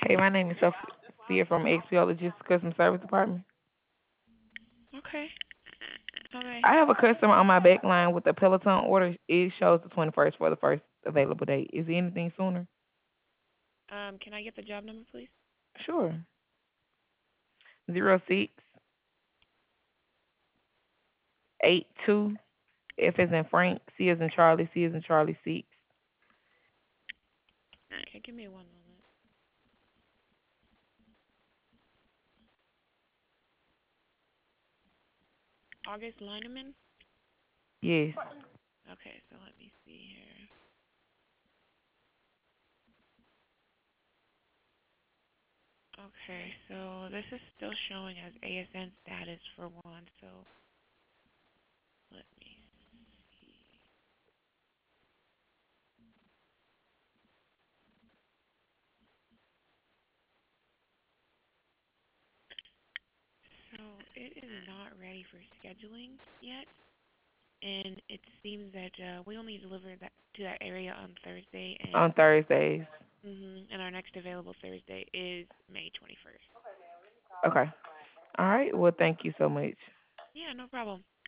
Hey, my name is Sophia from XPO Logistics Customer Service Department. Okay. Okay. I have a customer on my back line with a Peloton order. It shows the 21st for the first available date. Is there anything sooner? Can I get the job number, please? Sure. 0682 F as in Frank, C as in Charlie, C as in Charlie 6. Okay, give me one moment. August Lineman? Yes. Okay, so let me see here. Okay, so this is still showing as ASN status for one, so let me see. So it is not ready for scheduling yet, and it seems that we only deliver that to that area on Thursday, On Thursdays. and our next available Thursday is May 21st. Okay. All right. Well, thank you so much. Yeah, no problem.